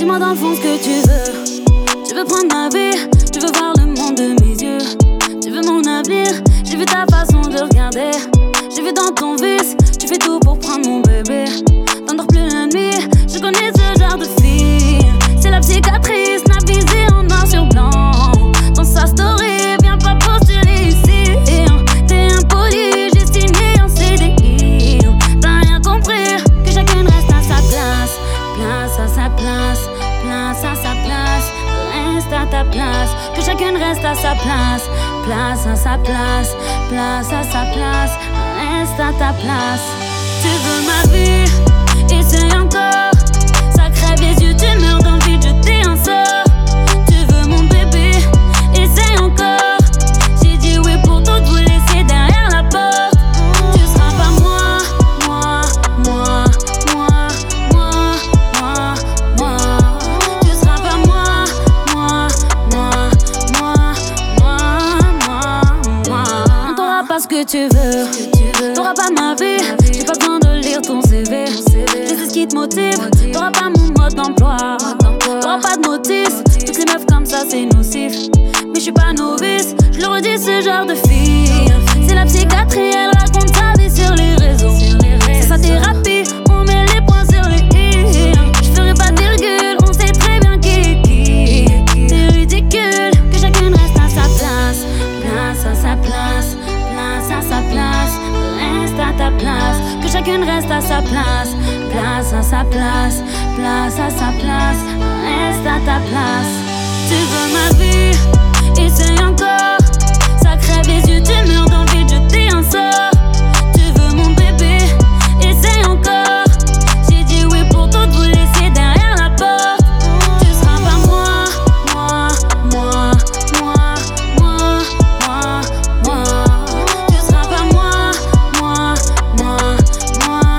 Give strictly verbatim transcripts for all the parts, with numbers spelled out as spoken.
Dis-moi dans le fond ce que tu veux. Tu veux prendre ma vie, tu veux voir le monde de mes yeux. Tu veux mon avenir, j'ai vu ta façon de regarder. J'ai vu dans ton vice, tu fais tout pour prendre mon bébé. T'endors plus la nuit, je connais ce genre de fille. C'est la psychiatrice, navisée en noir sur blanc. Dans sa story, viens pas postuler ici. T'es impoli, j'ai signé en C D I. T'as rien compris, que chacune reste à sa place. Place à sa place, place à sa place. Reste à ta place, que chacune reste à sa place. Place à sa place, place à sa place. Reste à ta place. Tu veux ma vie, essaye encore. Ça crève les yeux, tu meurs d'envie de jeter un sort. Tu veux mon bébé, essaye encore. J'ai dit oui pour tout vous laisser derrière la porte. Tu seras pas moi, moi, moi, moi, moi, moi, moi. Tu seras pas moi, moi, moi, moi, moi, moi, moi. On t'aura pas ce que tu veux, t'auras pas ma vie. J'ai pas besoin de lire ton C V, je sais ce qui te motive. T'auras pas mon mode d'emploi, t'auras pas de notice. Toutes les meufs comme ça c'est nocif, mais je suis pas novice. Je le redis, ce genre de fille, c'est la psychiatrie, elle raconte sa vie sur les réseaux. C'est sa thérapie, on met les points sur les i. Je ferai pas de virgule, on sait très bien qui est qui. C'est ridicule, que chacune reste à sa place. Place à sa place, place à sa place. Reste à ta place, que chacune reste à sa place. Place à sa place, place à sa place. Reste à ta place. Tu veux ma vie, essaye encore. Ça crève les yeux, tu meurs d'envie de jeter un sort. Tu veux mon bébé, essaye encore. J'ai dit oui pour tout vous laisser derrière la porte. Tu seras pas moi, moi, moi, moi, moi, moi, moi. Tu seras pas moi, moi, moi, moi,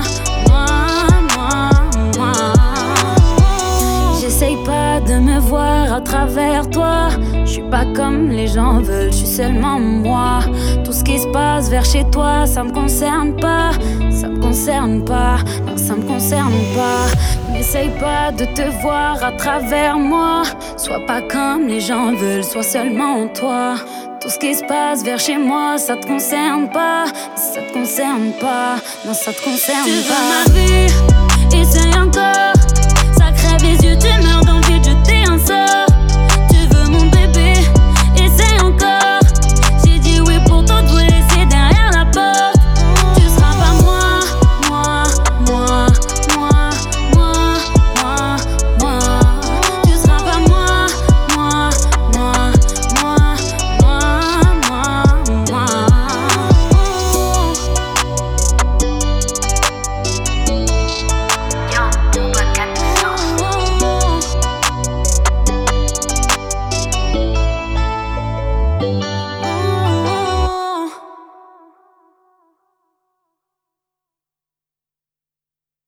moi, moi, moi. J'essaye pas de me voir à travers toi. Je suis pas comme les gens veulent, je suis seulement moi. Tout ce qui se passe vers chez toi, ça me concerne pas. Ça me concerne pas, non ça me concerne pas. N'essaye pas de te voir à travers moi. Sois pas comme les gens veulent, sois seulement toi. Tout ce qui se passe vers chez moi, ça te concerne pas. Ça te concerne pas, non ça te concerne pas. Tu veux ma vie, essaye encore.